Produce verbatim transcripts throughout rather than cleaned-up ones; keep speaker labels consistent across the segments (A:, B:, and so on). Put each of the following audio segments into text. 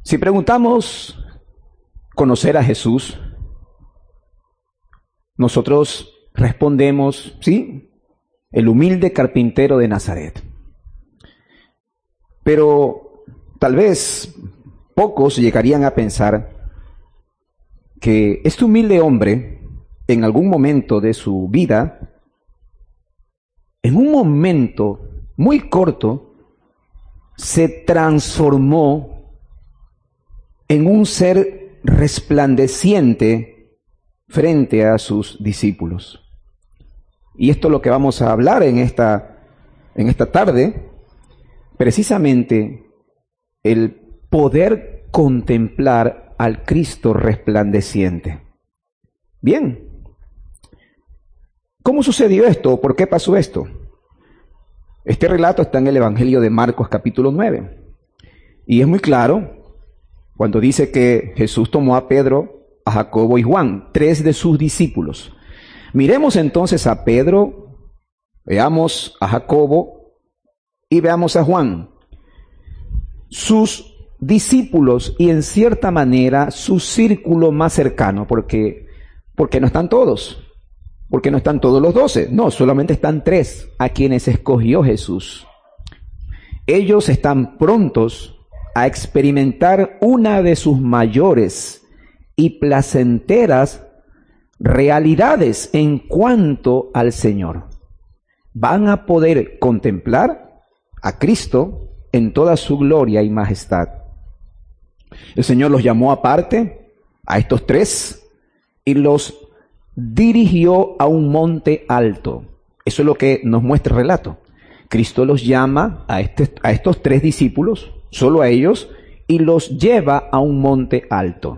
A: Si preguntamos conocer a Jesús, nosotros respondemos, sí, el humilde carpintero de Nazaret. Pero tal vez pocos llegarían a pensar que este humilde hombre, en algún momento de su vida, en un momento muy corto, se transformó en un ser resplandeciente frente a sus discípulos. Y esto es lo que vamos a hablar en esta, en esta tarde, precisamente el poder contemplar al Cristo resplandeciente. Bien, ¿cómo sucedió esto? ¿Por qué pasó esto? Este relato está en el Evangelio de Marcos capítulo nueve. Y es muy claro cuando dice que Jesús tomó a Pedro, a Jacobo y Juan, tres de sus discípulos. Miremos entonces a Pedro, veamos a Jacobo y veamos a Juan. Sus discípulos y en cierta manera su círculo más cercano, porque, porque no están todos. Porque no están todos los doce, no, solamente están tres a quienes escogió Jesús. Ellos están prontos a experimentar una de sus mayores y placenteras realidades en cuanto al Señor. Van a poder contemplar a Cristo en toda su gloria y majestad. El Señor los llamó aparte, a estos tres, y los dirigió a un monte alto. Eso es lo que nos muestra el relato. Cristo los llama a, este, a estos tres discípulos, solo a ellos, y los lleva a un monte alto.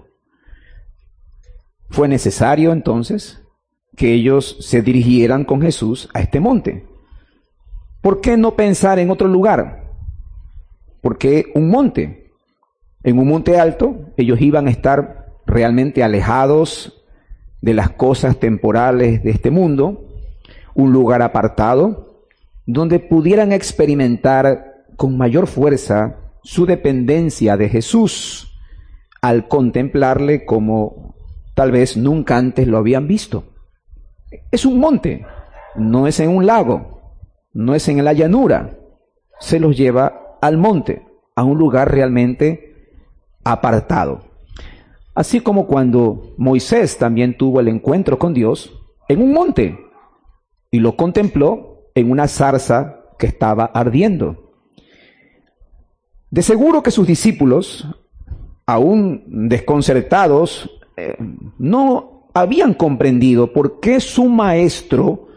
A: Fue necesario entonces que ellos se dirigieran con Jesús a este monte. ¿Por qué no pensar en otro lugar? ¿Por qué un monte? En un monte alto ellos iban a estar realmente alejados de las cosas temporales de este mundo, un lugar apartado, donde pudieran experimentar con mayor fuerza su dependencia de Jesús, al contemplarle como tal vez nunca antes lo habían visto. Es un monte, no es en un lago, no es en la llanura, se los lleva al monte, a un lugar realmente apartado. Así como cuando Moisés también tuvo el encuentro con Dios en un monte y lo contempló en una zarza que estaba ardiendo. De seguro que sus discípulos, aún desconcertados, eh, no habían comprendido por qué su maestro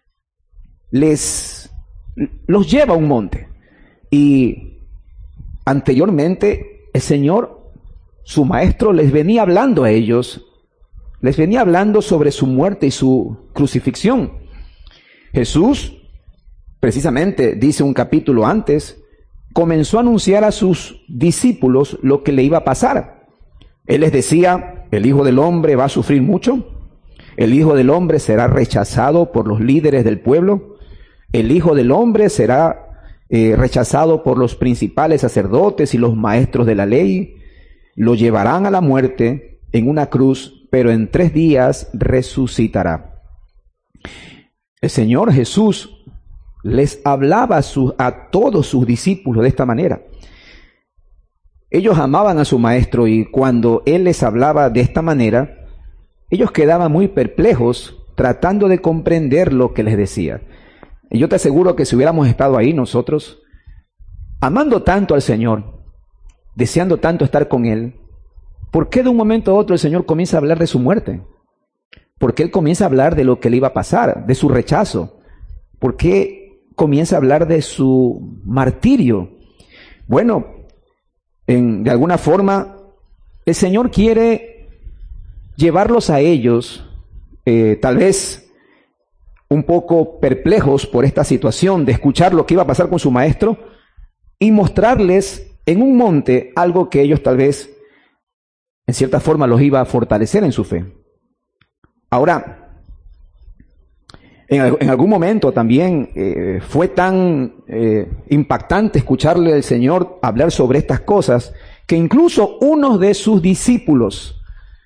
A: les los lleva a un monte. Y anteriormente el Señor, su maestro, les venía hablando a ellos, les venía hablando sobre su muerte y su crucifixión. Jesús, precisamente, dice un capítulo antes, comenzó a anunciar a sus discípulos lo que le iba a pasar. Él les decía, el Hijo del Hombre va a sufrir mucho, el Hijo del Hombre será rechazado por los líderes del pueblo, el Hijo del Hombre será eh, rechazado por los principales sacerdotes y los maestros de la ley, lo llevarán a la muerte en una cruz, pero en tres días resucitará. El Señor Jesús les hablaba a, su, a todos sus discípulos de esta manera. Ellos amaban a su maestro y cuando Él les hablaba de esta manera, ellos quedaban muy perplejos tratando de comprender lo que les decía. Y yo te aseguro que si hubiéramos estado ahí nosotros, amando tanto al Señor, deseando tanto estar con Él, ¿por qué de un momento a otro el Señor comienza a hablar de su muerte? ¿Por qué Él comienza a hablar de lo que le iba a pasar, de su rechazo? ¿Por qué comienza a hablar de su martirio? Bueno, en, de alguna forma, el Señor quiere llevarlos a ellos, eh, tal vez un poco perplejos por esta situación de escuchar lo que iba a pasar con su maestro y mostrarles en un monte algo que ellos tal vez, en cierta forma, los iba a fortalecer en su fe. Ahora, en, en algún momento también eh, fue tan eh, impactante escucharle al Señor hablar sobre estas cosas que incluso uno de sus discípulos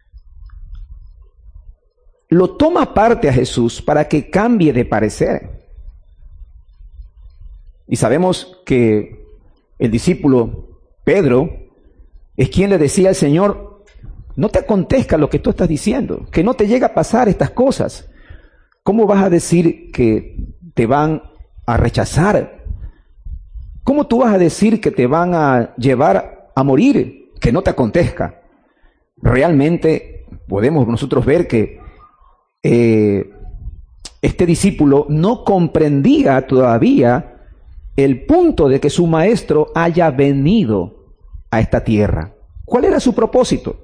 A: lo toma aparte a Jesús para que cambie de parecer. Y sabemos que el discípulo Pedro es quien le decía al Señor: no te acontezca lo que tú estás diciendo, que no te llegue a pasar estas cosas. ¿Cómo vas a decir que te van a rechazar? ¿Cómo tú vas a decir que te van a llevar a morir? Que no te acontezca. Realmente podemos nosotros ver que eh, este discípulo no comprendía todavía el punto de que su maestro haya venido a esta tierra. ¿Cuál era su propósito?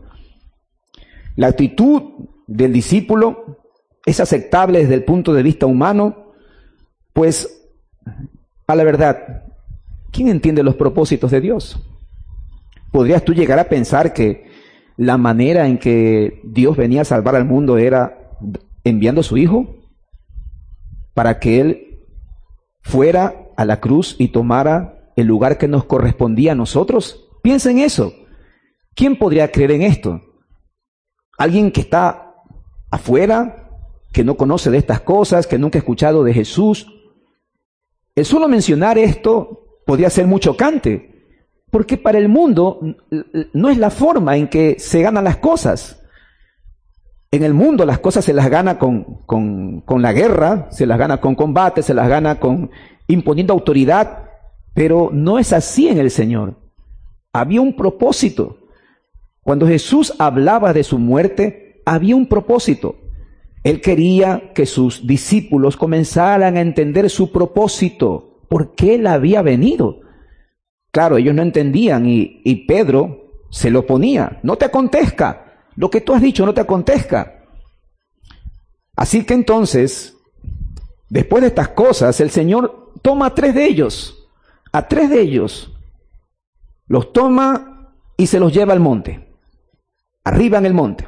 A: La actitud del discípulo es aceptable desde el punto de vista humano, pues, a la verdad, ¿quién entiende los propósitos de Dios? ¿Podrías tú llegar a pensar que la manera en que Dios venía a salvar al mundo era enviando a su Hijo para que Él fuera a la cruz y tomara el lugar que nos correspondía a nosotros? Piensa en eso. ¿Quién podría creer en esto? ¿Alguien que está afuera, que no conoce de estas cosas, que nunca ha escuchado de Jesús? El solo mencionar esto podría ser muy chocante, porque para el mundo no es la forma en que se ganan las cosas. En el mundo las cosas se las gana con, con, con la guerra, se las gana con combate, se las gana con imponiendo autoridad, pero no es así en el Señor. Había un propósito. Cuando Jesús hablaba de su muerte, había un propósito. Él quería que sus discípulos comenzaran a entender su propósito, por qué Él había venido. Claro, ellos no entendían y, y Pedro se lo ponía. No te acontezca, lo que tú has dicho no te acontezca. Así que entonces, después de estas cosas, el Señor toma a tres de ellos, a tres de ellos, los toma y se los lleva al monte, arriba en el monte.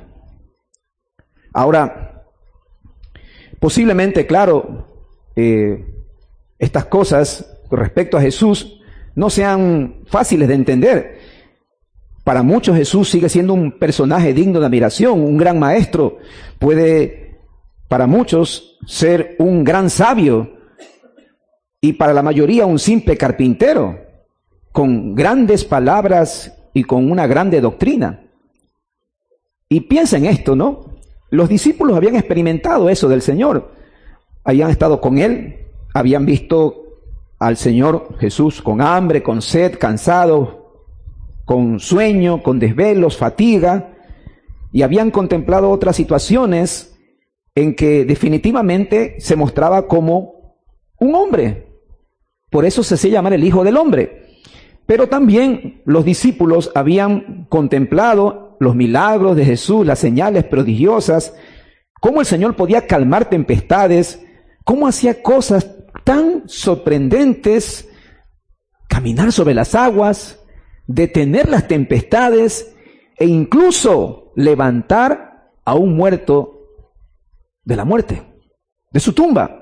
A: Ahora, posiblemente, claro, eh, estas cosas con respecto a Jesús no sean fáciles de entender. Para muchos Jesús sigue siendo un personaje digno de admiración, un gran maestro. Puede, para muchos, ser un gran sabio y para la mayoría un simple carpintero, con grandes palabras y con una grande doctrina. Y piensa en esto, ¿no? Los discípulos habían experimentado eso del Señor. Habían estado con Él, habían visto al Señor Jesús con hambre, con sed, cansado, con sueño, con desvelos, fatiga, y habían contemplado otras situaciones en que definitivamente se mostraba como un hombre. Por eso se hace llamar el Hijo del Hombre. Pero también los discípulos habían contemplado los milagros de Jesús, las señales prodigiosas, cómo el Señor podía calmar tempestades, cómo hacía cosas tan sorprendentes, caminar sobre las aguas, detener las tempestades e incluso levantar a un muerto de la muerte, de su tumba.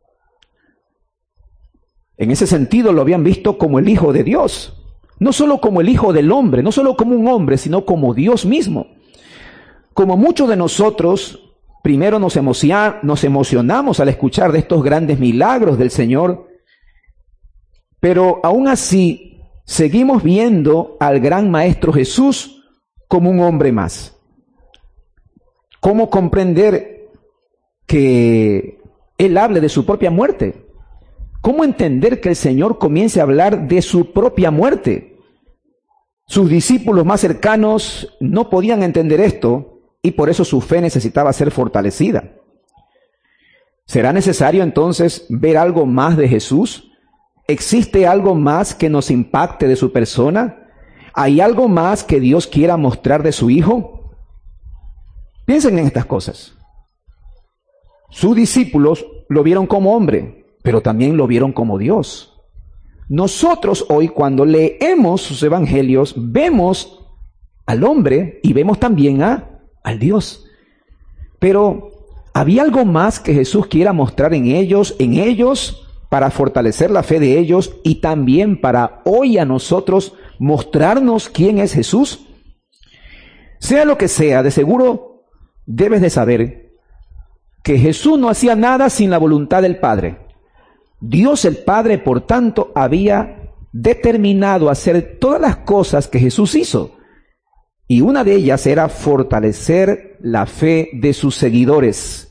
A: En ese sentido lo habían visto como el Hijo de Dios, no solo como el Hijo del Hombre, no solo como un hombre, sino como Dios mismo. Como muchos de nosotros, primero nos, emocia, nos emocionamos al escuchar de estos grandes milagros del Señor, pero aún así seguimos viendo al gran Maestro Jesús como un hombre más. ¿Cómo comprender que Él hable de su propia muerte? ¿Cómo entender que el Señor comience a hablar de su propia muerte? Sus discípulos más cercanos no podían entender esto y por eso su fe necesitaba ser fortalecida. ¿Será necesario entonces ver algo más de Jesús? ¿Existe algo más que nos impacte de su persona? ¿Hay algo más que Dios quiera mostrar de su Hijo? Piensen en estas cosas. Sus discípulos lo vieron como hombre, pero también lo vieron como Dios. Nosotros hoy, cuando leemos sus evangelios, vemos al hombre y vemos también a, al Dios. Pero ¿había algo más que Jesús quiera mostrar en ellos, en ellos, para fortalecer la fe de ellos y también para hoy a nosotros mostrarnos quién es Jesús? Sea lo que sea, de seguro debes de saber que Jesús no hacía nada sin la voluntad del Padre. Dios el Padre, por tanto, había determinado hacer todas las cosas que Jesús hizo. Y una de ellas era fortalecer la fe de sus seguidores.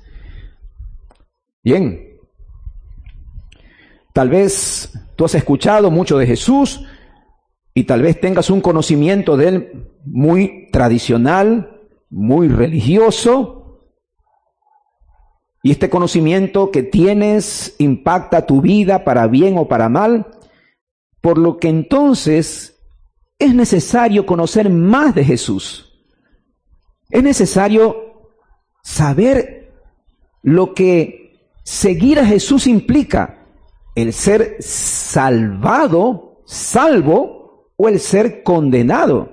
A: Bien, tal vez tú has escuchado mucho de Jesús y tal vez tengas un conocimiento de él muy tradicional, muy religioso. Y este conocimiento que tienes impacta tu vida para bien o para mal, por lo que entonces es necesario conocer más de Jesús. Es necesario saber lo que seguir a Jesús implica, el ser salvado, salvo, o el ser condenado.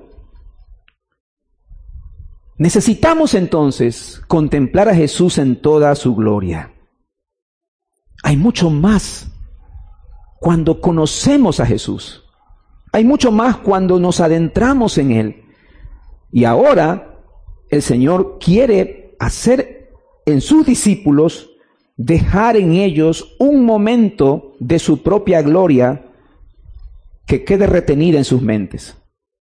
A: Necesitamos entonces contemplar a Jesús en toda su gloria. Hay mucho más cuando conocemos a Jesús. Hay mucho más cuando nos adentramos en Él. Y ahora el Señor quiere hacer en sus discípulos, dejar en ellos un momento de su propia gloria que quede retenida en sus mentes.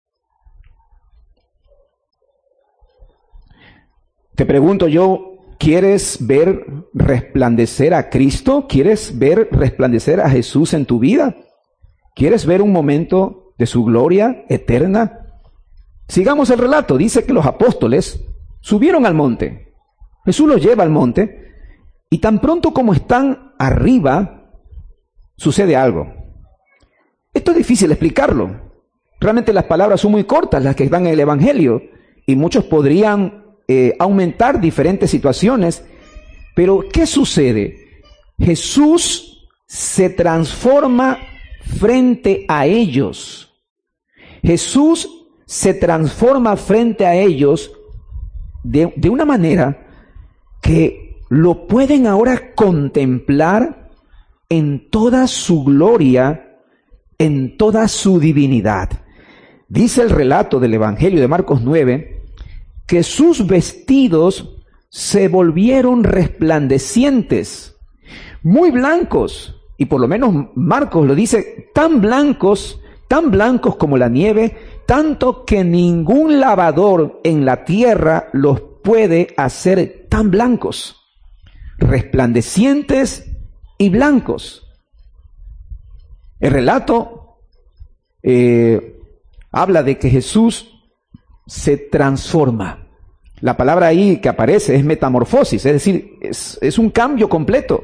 A: Te pregunto yo, ¿quieres ver resplandecer a Cristo? ¿Quieres ver resplandecer a Jesús en tu vida? ¿Quieres ver un momento de su gloria eterna? Sigamos el relato. Dice que los apóstoles subieron al monte. Jesús los lleva al monte y tan pronto como están arriba, sucede algo. Esto es difícil explicarlo. Realmente las palabras son muy cortas, las que están en el Evangelio, y muchos podrían eh, aumentar diferentes situaciones. Pero ¿qué sucede? Jesús se transforma frente a ellos. Jesús se transforma frente a ellos de, de una manera que lo pueden ahora contemplar en toda su gloria, en toda su divinidad. Dice el relato del Evangelio de Marcos nueve, que sus vestidos se volvieron resplandecientes, muy blancos, y por lo menos Marcos lo dice, tan blancos, tan blancos como la nieve, tanto que ningún lavador en la tierra los puede hacer tan blancos, resplandecientes y blancos. El relato eh, habla de que Jesús se transforma. La palabra ahí que aparece es metamorfosis, es decir, es, es un cambio completo.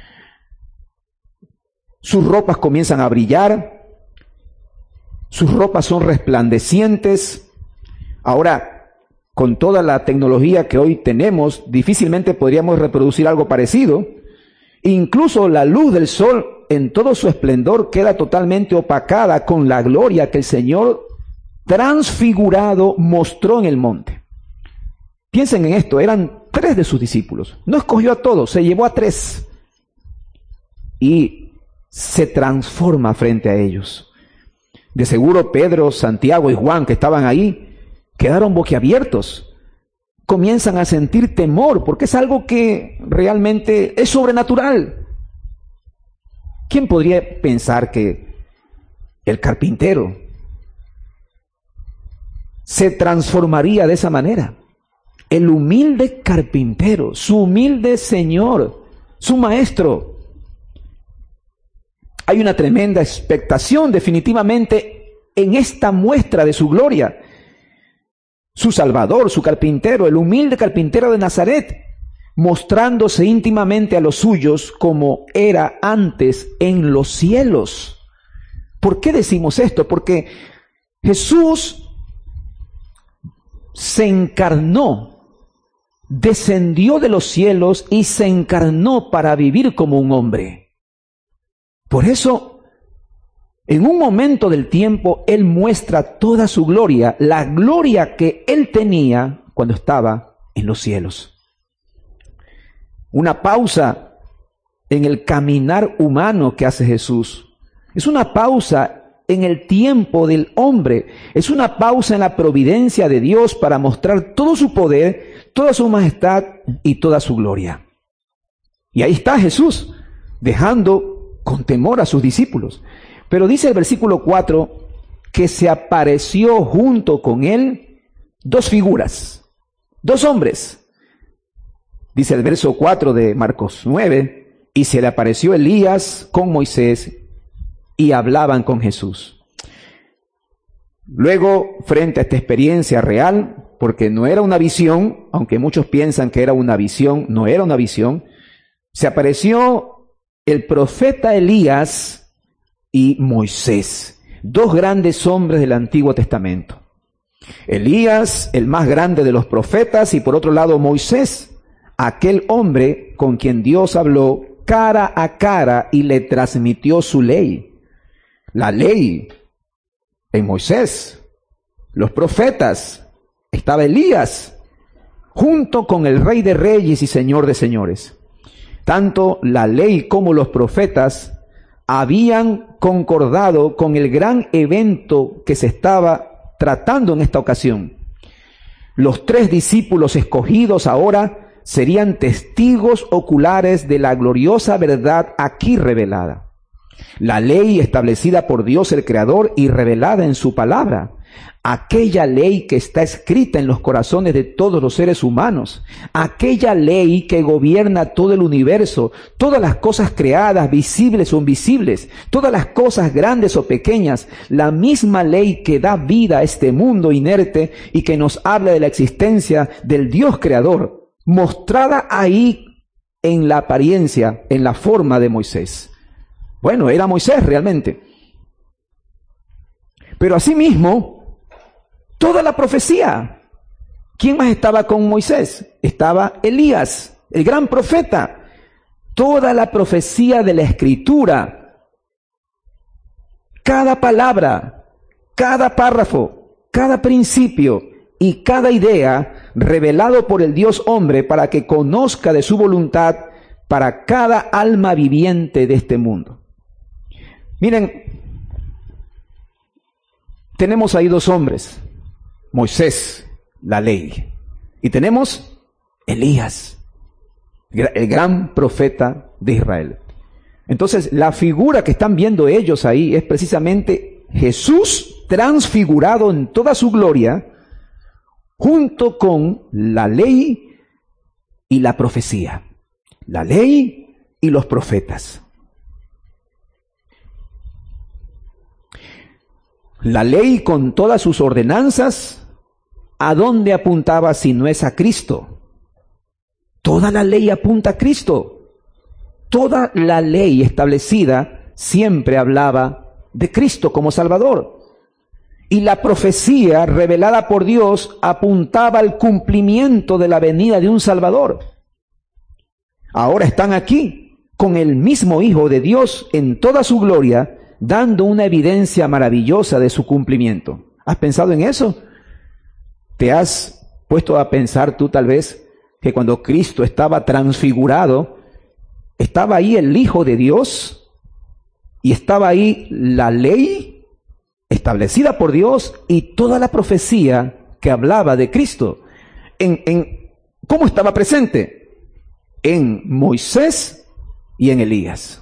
A: Sus ropas comienzan a brillar, sus ropas son resplandecientes. Ahora, con toda la tecnología que hoy tenemos, difícilmente podríamos reproducir algo parecido. Incluso la luz del sol en todo su esplendor queda totalmente opacada con la gloria que el Señor transfigurado mostró en el monte. Piensen en esto, eran tres de sus discípulos. No escogió a todos, se llevó a tres. Y se transforma frente a ellos. De seguro Pedro, Santiago y Juan, que estaban ahí, quedaron boquiabiertos. Comienzan a sentir temor, porque es algo que realmente es sobrenatural. ¿Quién podría pensar que el carpintero se transformaría de esa manera? El humilde carpintero, su humilde Señor, su maestro. Hay una tremenda expectación definitivamente en esta muestra de su gloria. Su Salvador, su carpintero, el humilde carpintero de Nazaret, mostrándose íntimamente a los suyos como era antes en los cielos. ¿Por qué decimos esto? Porque Jesús se encarnó, descendió de los cielos y se encarnó para vivir como un hombre. Por eso, en un momento del tiempo, Él muestra toda su gloria, la gloria que Él tenía cuando estaba en los cielos. Una pausa en el caminar humano que hace Jesús. Es una pausa en el tiempo del hombre. Es una pausa en la providencia de Dios para mostrar todo su poder, toda su majestad y toda su gloria. Y ahí está Jesús, dejando con temor a sus discípulos. Pero dice el versículo cuatro que se apareció junto con él dos figuras, dos hombres. Dice el verso cuatro de Marcos nueve, y se le apareció Elías con Moisés y hablaban con Jesús. Luego, frente a esta experiencia real, porque no era una visión, aunque muchos piensan que era una visión, no era una visión, se apareció el profeta Elías y Moisés, dos grandes hombres del Antiguo Testamento. Elías, el más grande de los profetas, y por otro lado Moisés, aquel hombre con quien Dios habló cara a cara y le transmitió su ley. La ley en Moisés, los profetas, estaba Elías, junto con el Rey de Reyes y Señor de Señores. Tanto la ley como los profetas habían concordado con el gran evento que se estaba tratando en esta ocasión. Los tres discípulos escogidos ahora serían testigos oculares de la gloriosa verdad aquí revelada. La ley establecida por Dios el Creador y revelada en su palabra. Aquella ley que está escrita en los corazones de todos los seres humanos. Aquella ley que gobierna todo el universo, todas las cosas creadas, visibles o invisibles, todas las cosas grandes o pequeñas. La misma ley que da vida a este mundo inerte y que nos habla de la existencia del Dios Creador, mostrada ahí en la apariencia, en la forma de Moisés. Bueno, era Moisés realmente. Pero asimismo, toda la profecía. ¿Quién más estaba con Moisés? Estaba Elías, el gran profeta. Toda la profecía de la Escritura, cada palabra, cada párrafo, cada principio y cada idea revelado por el Dios hombre para que conozca de su voluntad para cada alma viviente de este mundo. Miren, tenemos ahí dos hombres, Moisés, la ley, y tenemos Elías, el gran profeta de Israel. Entonces, la figura que están viendo ellos ahí es precisamente Jesús transfigurado en toda su gloria, junto con la ley y la profecía, la ley y los profetas. La ley con todas sus ordenanzas, ¿a dónde apuntaba si no es a Cristo? Toda la ley apunta a Cristo. Toda la ley establecida siempre hablaba de Cristo como Salvador. Y la profecía revelada por Dios apuntaba al cumplimiento de la venida de un Salvador. Ahora están aquí con el mismo Hijo de Dios en toda su gloria, dando una evidencia maravillosa de su cumplimiento. ¿Has pensado en eso? ¿Te has puesto a pensar tú tal vez que cuando Cristo estaba transfigurado, estaba ahí el Hijo de Dios y estaba ahí la ley establecida por Dios y toda la profecía que hablaba de Cristo? En, en, ¿Cómo estaba presente? En Moisés y en Elías.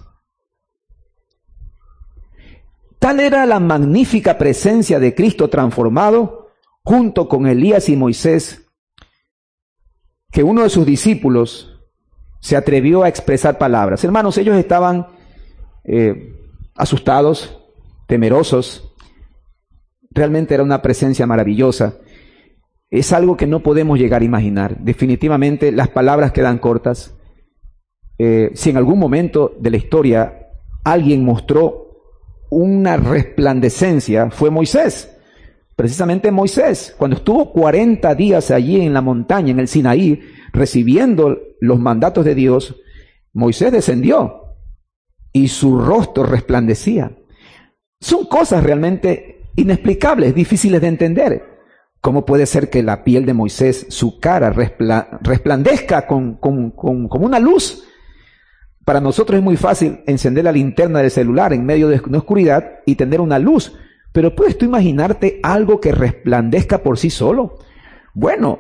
A: Tal era la magnífica presencia de Cristo transformado junto con Elías y Moisés, que uno de sus discípulos se atrevió a expresar palabras. Hermanos, ellos estaban eh, asustados, temerosos. Realmente era una presencia maravillosa. Es algo que no podemos llegar a imaginar. Definitivamente las palabras quedan cortas. Eh, si en algún momento de la historia alguien mostró una resplandecencia, fue Moisés. Precisamente Moisés, cuando estuvo cuarenta días allí en la montaña, en el Sinaí, recibiendo los mandatos de Dios, Moisés descendió y su rostro resplandecía. Son cosas realmente inexplicables, difíciles de entender. ¿Cómo puede ser que la piel de Moisés, su cara resplandezca con, con, con, con una luz? Para nosotros es muy fácil encender la linterna del celular en medio de una oscuridad y tener una luz. Pero ¿puedes tú imaginarte algo que resplandezca por sí solo? Bueno,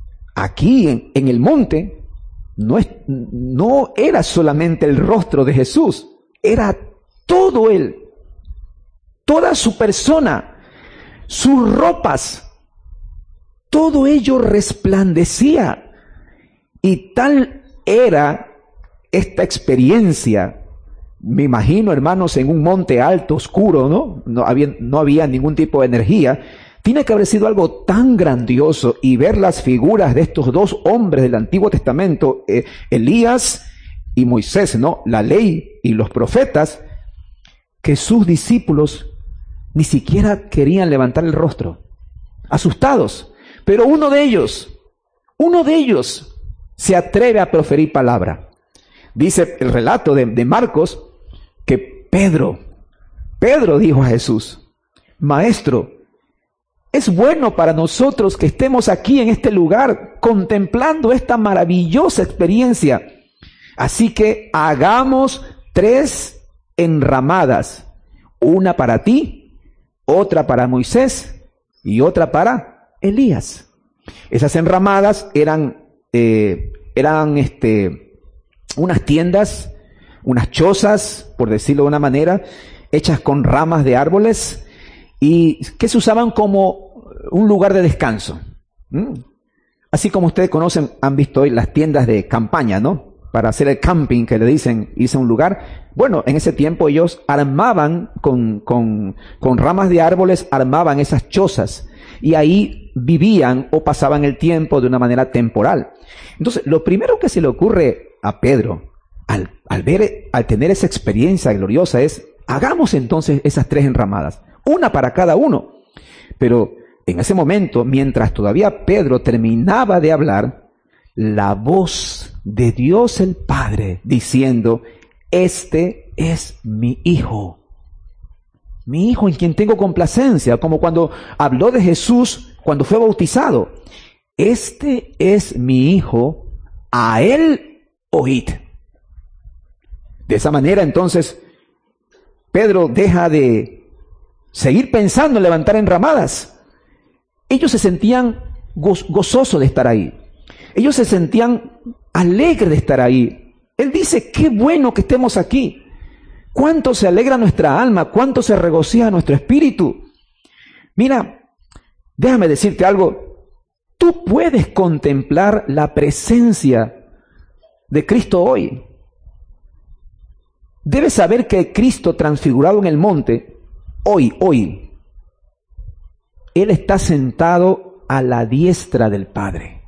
A: aquí en, en el monte no, es, no era solamente el rostro de Jesús, era todo Él, toda su persona, sus ropas, todo ello resplandecía. Y tal era esta experiencia, me imagino, hermanos, en un monte alto, oscuro, ¿no? No había, no había ningún tipo de energía. Tiene que haber sido algo tan grandioso, y ver las figuras de estos dos hombres del Antiguo Testamento, eh, Elías y Moisés, ¿no? La ley y los profetas, que sus discípulos ni siquiera querían levantar el rostro, asustados. Pero uno de ellos, uno de ellos se atreve a proferir palabra. Dice el relato de, de Marcos que Pedro, Pedro dijo a Jesús: Maestro, es bueno para nosotros que estemos aquí en este lugar contemplando esta maravillosa experiencia. Así que hagamos tres enramadas, una para ti, otra para Moisés y otra para Elías. Esas enramadas eran, eh, eran este, unas tiendas, unas chozas, por decirlo de una manera, hechas con ramas de árboles y que se usaban como un lugar de descanso. ¿Mm? Así como ustedes conocen, han visto hoy las tiendas de campaña, ¿no? Para hacer el camping, que le dicen, irse a un lugar. Bueno, en ese tiempo ellos armaban con, con, con ramas de árboles, armaban esas chozas y ahí vivían o pasaban el tiempo de una manera temporal. Entonces, lo primero que se le ocurre a Pedro al, al ver, al tener esa experiencia gloriosa es: hagamos entonces esas tres enramadas, una para cada uno. Pero en ese momento, mientras todavía Pedro terminaba de hablar, la voz de Dios el Padre diciendo: este es mi Hijo, mi Hijo en quien tengo complacencia, como cuando habló de Jesús cuando fue bautizado. Este es mi Hijo, a Él oíd. De esa manera, entonces, Pedro deja de seguir pensando en levantar enramadas. Ellos se sentían goz- gozosos de estar ahí. Ellos se sentían alegres de estar ahí. Él dice: qué bueno que estemos aquí. Cuánto se alegra nuestra alma, cuánto se regocija nuestro espíritu. Mira, déjame decirte algo. Tú puedes contemplar la presencia de Cristo hoy. Debes saber que Cristo transfigurado en el monte, hoy, hoy, Él está sentado a la diestra del Padre.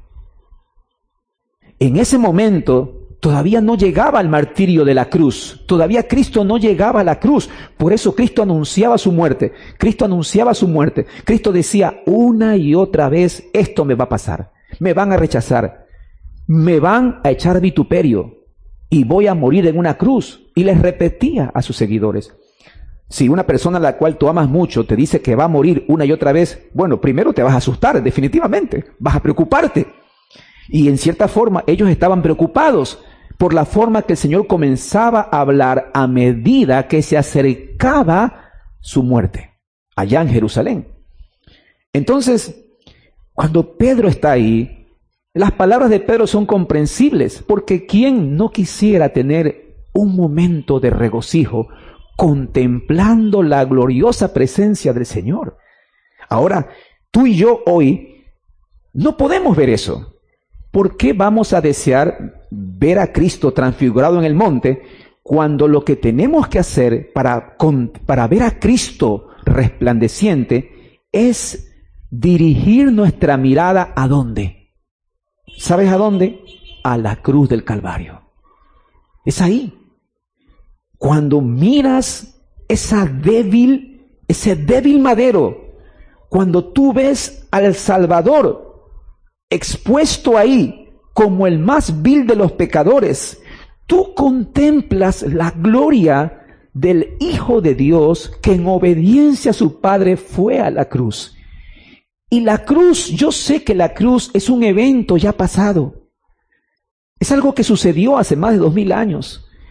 A: En ese momento todavía no llegaba el martirio de la cruz. Todavía Cristo no llegaba a la cruz. Por eso Cristo anunciaba su muerte. Cristo anunciaba su muerte. Cristo decía una y otra vez: esto me va a pasar. Me van a rechazar. Me van a echar vituperio. Y voy a morir en una cruz. Y les repetía a sus seguidores. Si una persona a la cual tú amas mucho te dice que va a morir una y otra vez, bueno, primero te vas a asustar, definitivamente. Vas a preocuparte. Y en cierta forma ellos estaban preocupados por la forma que el Señor comenzaba a hablar a medida que se acercaba su muerte allá en Jerusalén. Entonces, cuando Pedro está ahí, las palabras de Pedro son comprensibles, porque ¿quién no quisiera tener un momento de regocijo contemplando la gloriosa presencia del Señor? Ahora, tú y yo hoy no podemos ver eso. ¿Por qué vamos a desear ver a Cristo transfigurado en el monte cuando lo que tenemos que hacer para, con, para ver a Cristo resplandeciente es dirigir nuestra mirada ¿a dónde? ¿Sabes a dónde? A la cruz del Calvario. Es ahí. Cuando miras esa débil, ese débil madero, cuando tú ves al Salvador expuesto ahí como el más vil de los pecadores, tú contemplas la gloria del Hijo de Dios que en obediencia a su Padre fue a la cruz. Y la cruz, yo sé que la cruz es un evento ya pasado. Es algo que sucedió hace más de dos mil años.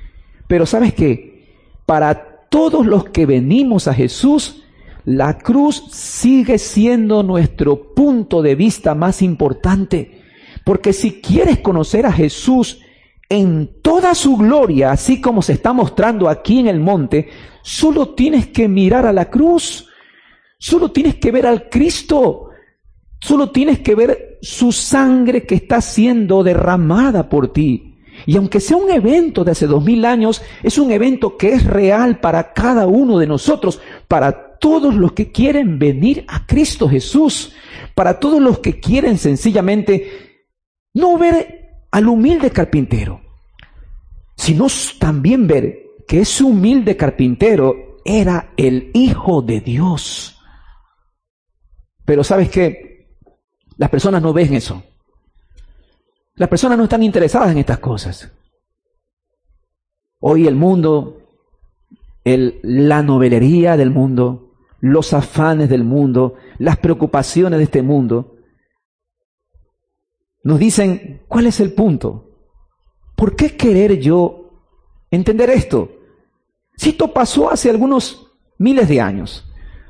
A: Pero ¿sabes qué? Para todos los que venimos a Jesús, la cruz sigue siendo nuestro punto de vista más importante. Porque si quieres conocer a Jesús en toda su gloria, así como se está mostrando aquí en el monte, solo tienes que mirar a la cruz. Solo tienes que ver al Cristo. Solo tienes que ver su sangre que está siendo derramada por ti. Y aunque sea un evento de hace dos mil años, es un evento que es real para cada uno de nosotros, para todos los que quieren venir a Cristo Jesús, para todos los que quieren sencillamente no ver al humilde carpintero, sino también ver que ese humilde carpintero era el Hijo de Dios. Pero ¿sabes qué? Las personas no ven eso. Las personas no están interesadas en estas cosas. Hoy el mundo, el, la novelería del mundo, los afanes del mundo, las preocupaciones de este mundo, nos dicen, ¿cuál es el punto? ¿Por qué querer yo entender esto? Si esto pasó hace algunos miles de años.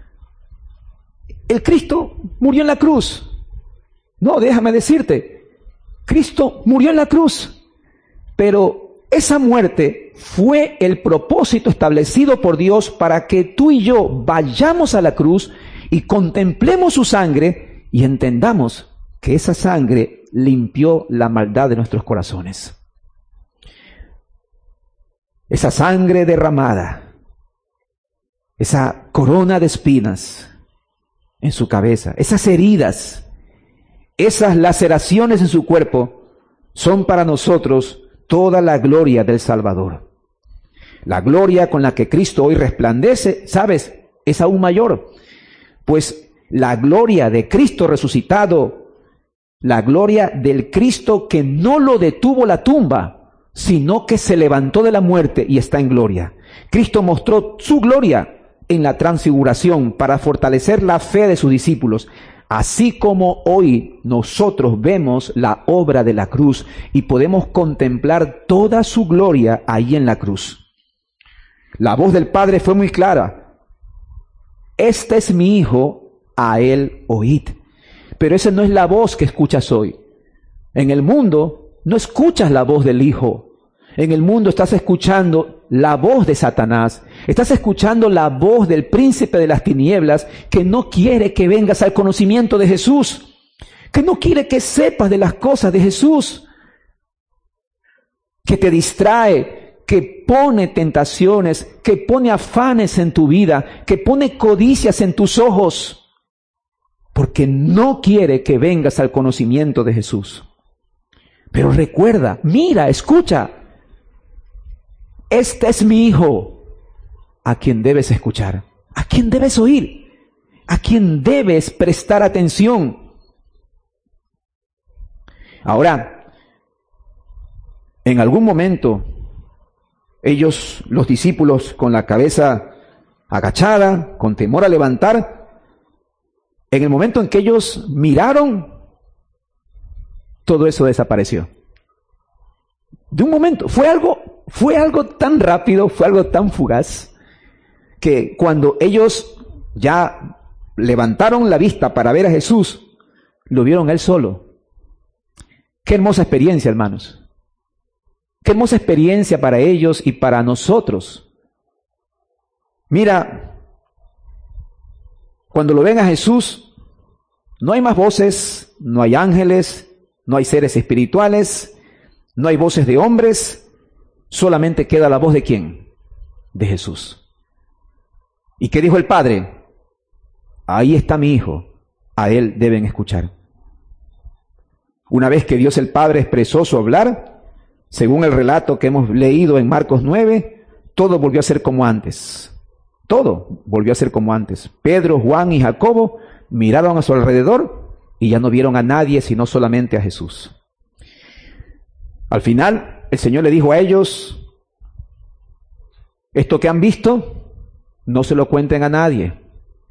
A: El Cristo murió en la cruz. No, déjame decirte, Cristo murió en la cruz, pero esa muerte fue el propósito establecido por Dios para que tú y yo vayamos a la cruz y contemplemos su sangre y entendamos que esa sangre limpió la maldad de nuestros corazones. Esa sangre derramada, esa corona de espinas en su cabeza, esas heridas, esas laceraciones en su cuerpo, son para nosotros toda la gloria del Salvador. La gloria con la que Cristo hoy resplandece, ¿sabes?, es aún mayor, pues la gloria de Cristo resucitado, la gloria del Cristo que no lo detuvo la tumba, sino que se levantó de la muerte y está en gloria. Cristo mostró su gloria en la transfiguración para fortalecer la fe de sus discípulos, así como hoy nosotros vemos la obra de la cruz y podemos contemplar toda su gloria ahí en la cruz. La voz del Padre fue muy clara. Este es mi Hijo, a él oíd. Pero esa no es la voz que escuchas hoy. En el mundo no escuchas la voz del Hijo. En el mundo estás escuchando la voz de Satanás. Estás escuchando la voz del príncipe de las tinieblas que no quiere que vengas al conocimiento de Jesús, que no quiere que sepas de las cosas de Jesús, que te distrae, que pone tentaciones, que pone afanes en tu vida, que pone codicias en tus ojos, porque no quiere que vengas al conocimiento de Jesús. Pero recuerda, mira, escucha, este es mi Hijo, a quien debes escuchar, a quien debes oír, a quien debes prestar atención. Ahora, en algún momento, ellos, los discípulos, con la cabeza agachada, con temor a levantar, en el momento en que ellos miraron, todo eso desapareció. De un momento, fue algo, fue algo tan rápido, fue algo tan fugaz, que cuando ellos ya levantaron la vista para ver a Jesús, lo vieron él solo. Qué hermosa experiencia, hermanos. Qué hermosa experiencia para ellos y para nosotros. Mira, cuando lo ven a Jesús, no hay más voces, no hay ángeles, no hay seres espirituales, no hay voces de hombres, solamente queda la voz de ¿quién? De Jesús. ¿Y qué dijo el Padre? Ahí está mi Hijo, a él deben escuchar. Una vez que Dios el Padre expresó su hablar, según el relato que hemos leído en Marcos nueve, todo volvió a ser como antes. Todo volvió a ser como antes. Pedro, Juan y Jacobo miraron a su alrededor y ya no vieron a nadie sino solamente a Jesús. Al final, el Señor le dijo a ellos, esto que han visto, no se lo cuenten a nadie,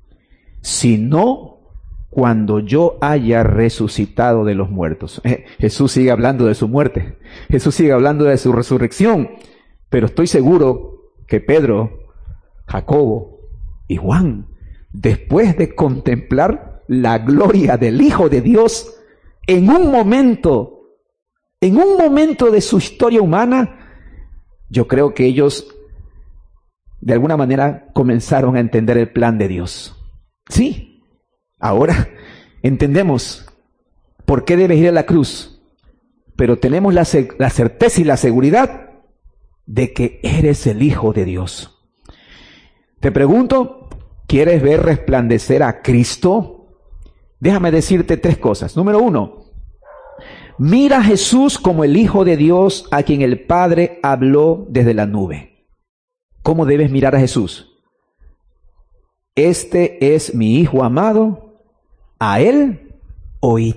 A: sino cuando yo haya resucitado de los muertos. Eh, Jesús sigue hablando de su muerte, Jesús sigue hablando de su resurrección, Pero estoy seguro que Pedro, Jacobo y Juan, después de contemplar la gloria del Hijo de Dios, en un momento, en un momento de su historia humana, yo creo que ellos de alguna manera comenzaron a entender el plan de Dios. Sí, ahora entendemos por qué debes ir a la cruz, pero tenemos la, la certeza y la seguridad de que eres el Hijo de Dios. Te pregunto, ¿quieres ver resplandecer a Cristo? Déjame decirte tres cosas. Número uno, mira a Jesús como el Hijo de Dios a quien el Padre habló desde la nube. ¿Cómo debes mirar a Jesús? Este es mi Hijo amado, a Él oíd.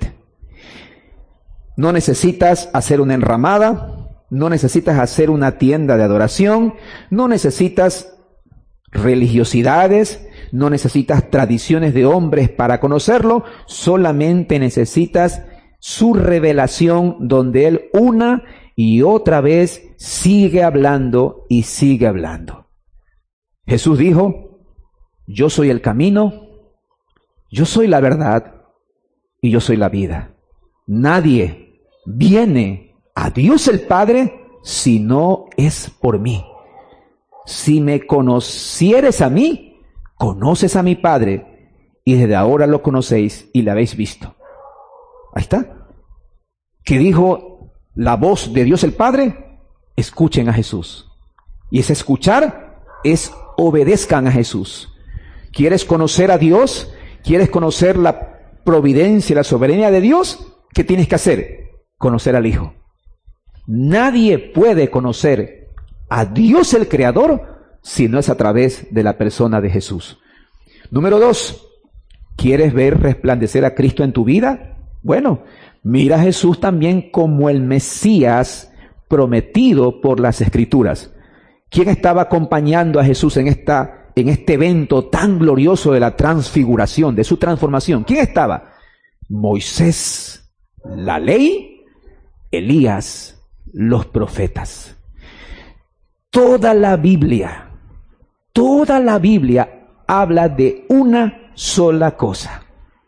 A: No necesitas hacer una enramada, no necesitas hacer una tienda de adoración, no necesitas religiosidades, no necesitas tradiciones de hombres para conocerlo, solamente necesitas su revelación donde Él una y otra vez sigue hablando y sigue hablando. Jesús dijo, yo soy el camino, yo soy la verdad y yo soy la vida. Nadie viene a Dios el Padre si no es por mí. Si me conocieres a mí, conoces a mi Padre, y desde ahora lo conocéis y le habéis visto. Ahí está. ¿Qué dijo la voz de Dios el Padre? Escuchen a Jesús. Y ese escuchar es obedezcan a Jesús. ¿Quieres conocer a Dios? ¿Quieres conocer la providencia y la soberanía de Dios? ¿Qué tienes que hacer? Conocer al Hijo. Nadie puede conocer a Dios el Creador si no es a través de la persona de Jesús. Número dos, ¿quieres ver resplandecer a Cristo en tu vida? Bueno, mira a Jesús también como el Mesías prometido por las Escrituras. ¿Quién estaba acompañando a Jesús en esta, en este evento tan glorioso de la transfiguración, de su transformación? ¿Quién estaba? Moisés, la ley, Elías, los profetas. Toda la Biblia, toda la Biblia habla de una sola cosa: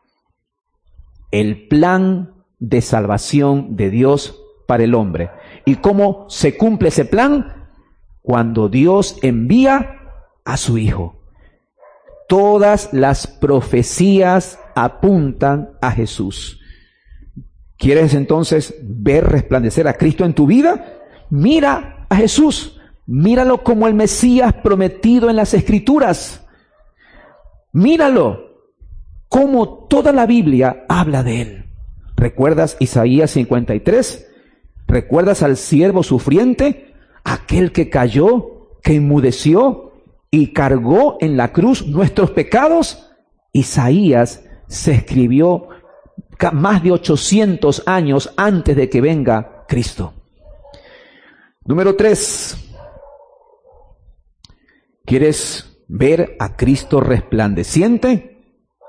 A: el plan de salvación de Dios para el hombre. ¿Y cómo se cumple ese plan? Cuando Dios envía a su Hijo. Todas las profecías apuntan a Jesús. ¿Quieres entonces ver resplandecer a Cristo en tu vida? Mira a Jesús. Míralo como el Mesías prometido en las Escrituras. Míralo como toda la Biblia habla de Él. ¿Recuerdas Isaías cincuenta y tres? ¿Recuerdas al siervo sufriente? Aquel que cayó, que enmudeció y cargó en la cruz nuestros pecados. Isaías se escribió más de ochocientos años antes de que venga Cristo. Número tres. ¿Quieres ver a Cristo resplandeciente?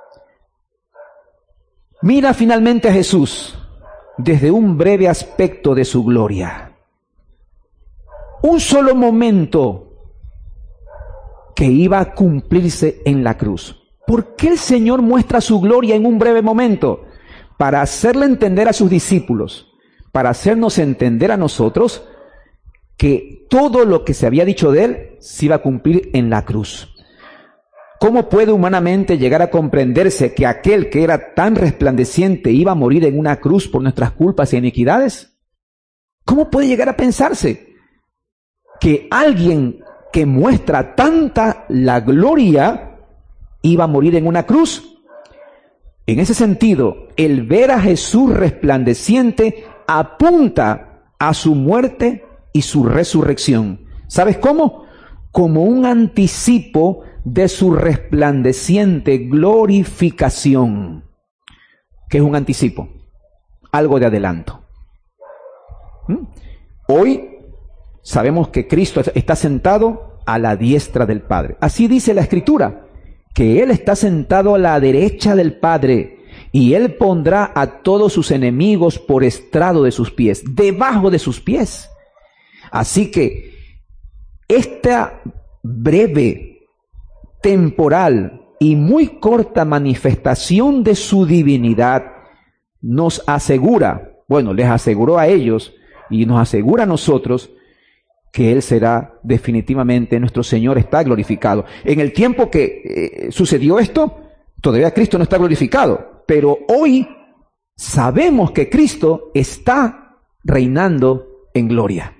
A: Mira finalmente a Jesús desde un breve aspecto de su gloria. Un solo momento que iba a cumplirse en la cruz. ¿Por qué el Señor muestra su gloria en un breve momento? Para hacerle entender a sus discípulos, para hacernos entender a nosotros que todo lo que se había dicho de Él se iba a cumplir en la cruz. ¿Cómo puede humanamente llegar a comprenderse que aquel que era tan resplandeciente iba a morir en una cruz por nuestras culpas y iniquidades? ¿Cómo puede llegar a pensarse que alguien que muestra tanta la gloria iba a morir en una cruz? En ese sentido, el ver a Jesús resplandeciente apunta a su muerte y su resurrección. ¿Sabes cómo? Como un anticipo de su resplandeciente glorificación. ¿Qué es un anticipo? Algo de adelanto. ¿Mm? Hoy sabemos que Cristo está sentado a la diestra del Padre. Así dice la Escritura, que Él está sentado a la derecha del Padre, y Él pondrá a todos sus enemigos por estrado de sus pies, debajo de sus pies. Así que esta breve, temporal y muy corta manifestación de su divinidad nos asegura, bueno, les aseguró a ellos y nos asegura a nosotros que Él será definitivamente, nuestro Señor está glorificado. En el tiempo que eh, sucedió esto, todavía Cristo no está glorificado, pero hoy sabemos que Cristo está reinando en gloria.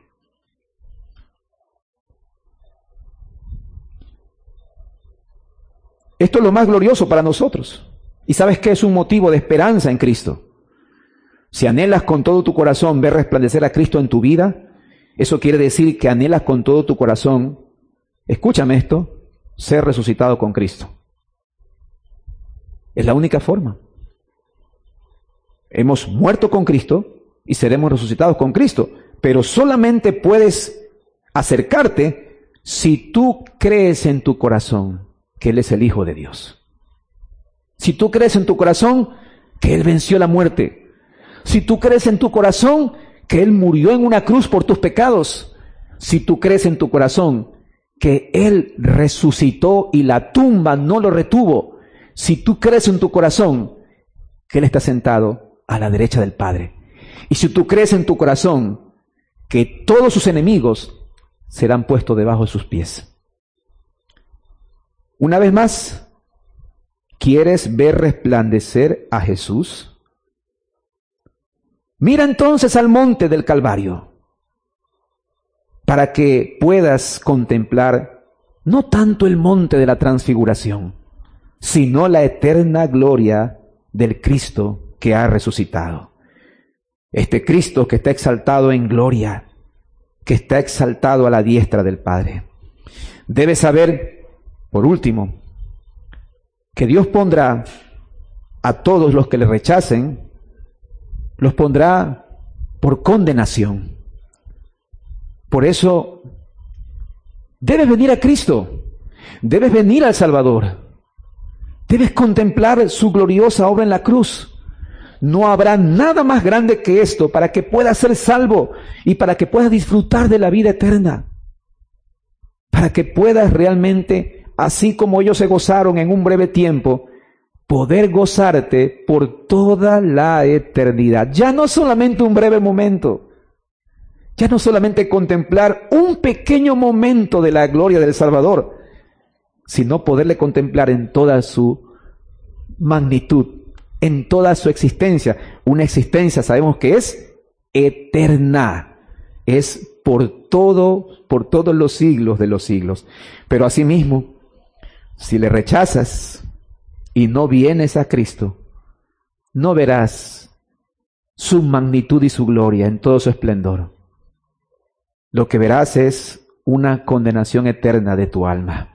A: Esto es lo más glorioso para nosotros. ¿Y sabes qué? Es un motivo de esperanza en Cristo. Si anhelas con todo tu corazón ver resplandecer a Cristo en tu vida, eso quiere decir que anhelas con todo tu corazón, escúchame esto, ser resucitado con Cristo. Es la única forma. Hemos muerto con Cristo y seremos resucitados con Cristo, pero solamente puedes acercarte si tú crees en tu corazón que Él es el Hijo de Dios. Si tú crees en tu corazón que Él venció la muerte. Si tú crees en tu corazón que Él murió en una cruz por tus pecados. Si tú crees en tu corazón que Él resucitó y la tumba no lo retuvo. Si tú crees en tu corazón que Él está sentado a la derecha del Padre. Y si tú crees en tu corazón que todos sus enemigos serán puestos debajo de sus pies. Una vez más, ¿quieres ver resplandecer a Jesús? Mira entonces al monte del Calvario, para que puedas contemplar no tanto el monte de la transfiguración, sino la eterna gloria del Cristo que ha resucitado. Este Cristo que está exaltado en gloria, que está exaltado a la diestra del Padre. Debes saber, por último, que Dios pondrá a todos los que le rechacen, los pondrá por condenación. Por eso, debes venir a Cristo, debes venir al Salvador, debes contemplar su gloriosa obra en la cruz. No habrá nada más grande que esto para que puedas ser salvo y para que puedas disfrutar de la vida eterna. Para que puedas realmente, así como ellos se gozaron en un breve tiempo, poder gozarte por toda la eternidad. Ya no solamente un breve momento, ya no solamente contemplar un pequeño momento de la gloria del Salvador, sino poderle contemplar en toda su magnitud, en toda su existencia. Una existencia, sabemos que es eterna, es por todo, por todos los siglos de los siglos. Pero asimismo, si le rechazas y no vienes a Cristo, no verás su magnitud y su gloria en todo su esplendor. Lo que verás es una condenación eterna de tu alma.